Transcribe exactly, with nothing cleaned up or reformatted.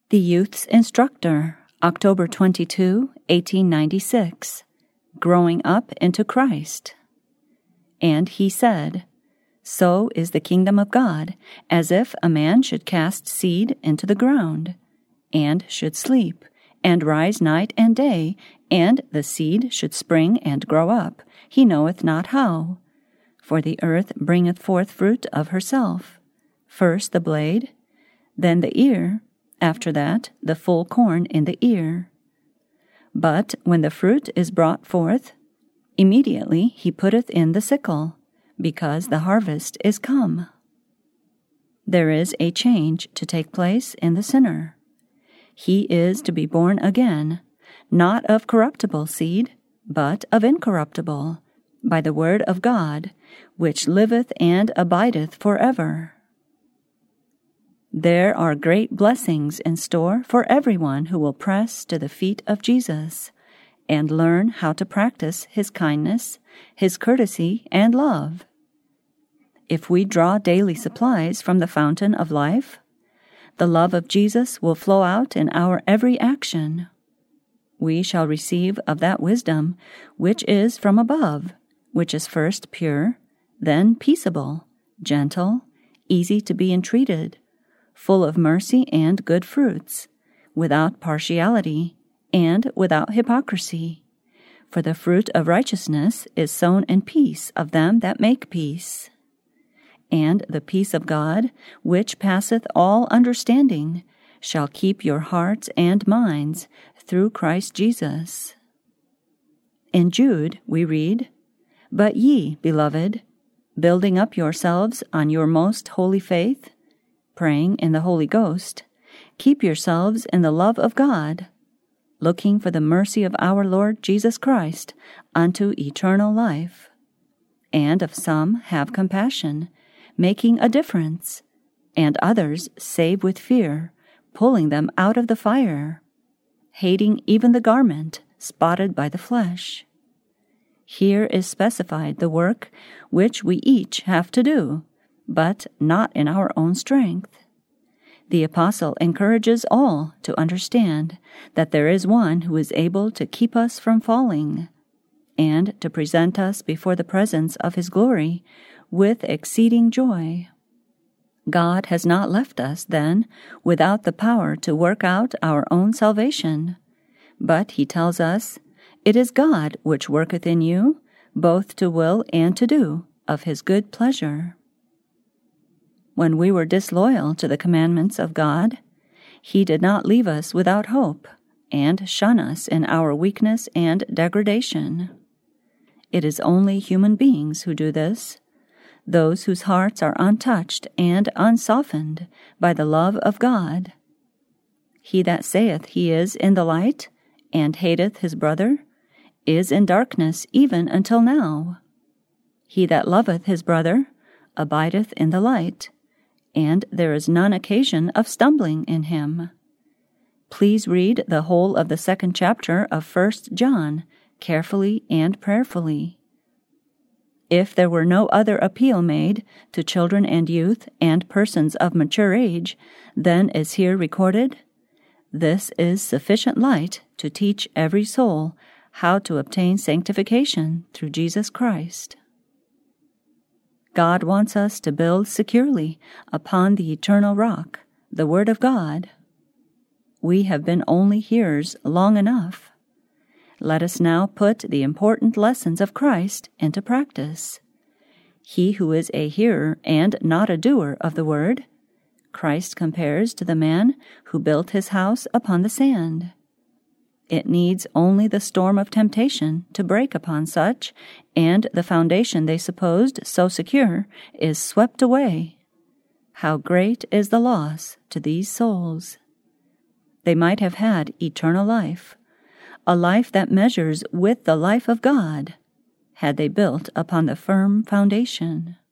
The Youth's Instructor, October twenty-second, eighteen ninety-six. Growing Up into Christ. And he said, So is the kingdom of God, as if a man should cast seed into the ground, and should sleep, and rise night and day, and the seed should spring and grow up, he knoweth not how. For the earth bringeth forth fruit of herself, first the blade, then the ear, after that the full corn in the ear. But when the fruit is brought forth, immediately he putteth in the sickle, because the harvest is come. There is a change to take place in the sinner. He is to be born again, not of corruptible seed, but of incorruptible, by the word of God, which liveth and abideth forever. There are great blessings in store for everyone who will press to the feet of Jesus and learn how to practice his kindness, his courtesy, and love. If we draw daily supplies from the fountain of life, the love of Jesus will flow out in our every action. We shall receive of that wisdom which is from above, which is first pure, then peaceable, gentle, easy to be entreated, full of mercy and good fruits, without partiality, and without hypocrisy. For the fruit of righteousness is sown in peace of them that make peace. And the peace of God, which passeth all understanding, shall keep your hearts and minds through Christ Jesus. In Jude we read, But ye, beloved, building up yourselves on your most holy faith, praying in the Holy Ghost, keep yourselves in the love of God, looking for the mercy of our Lord Jesus Christ unto eternal life. And of some have compassion, making a difference, and others save with fear, pulling them out of the fire, hating even the garment spotted by the flesh. Here is specified the work which we each have to do, but not in our own strength. The apostle encourages all to understand that there is one who is able to keep us from falling, and to present us before the presence of his glory with exceeding joy. God has not left us, then, without the power to work out our own salvation, but he tells us, It is God which worketh in you, both to will and to do of his good pleasure. When we were disloyal to the commandments of God, he did not leave us without hope, and shun us in our weakness and degradation. It is only human beings who do this, those whose hearts are untouched and unsoftened by the love of God. He that saith he is in the light, and hateth his brother, is in darkness even until now. He that loveth his brother abideth in the light, and there is none occasion of stumbling in him. Please read the whole of the second chapter of First John carefully and prayerfully. If there were no other appeal made to children and youth and persons of mature age than is here recorded, this is sufficient light to teach every soul how to obtain sanctification through Jesus Christ. God wants us to build securely upon the eternal rock, the Word of God. We have been only hearers long enough. Let us now put the important lessons of Christ into practice. He who is a hearer and not a doer of the word, Christ compares to the man who built his house upon the sand. It needs only the storm of temptation to break upon such, and the foundation they supposed so secure is swept away. How great is the loss to these souls! They might have had eternal life, a life that measures with the life of God, had they built upon the firm foundation.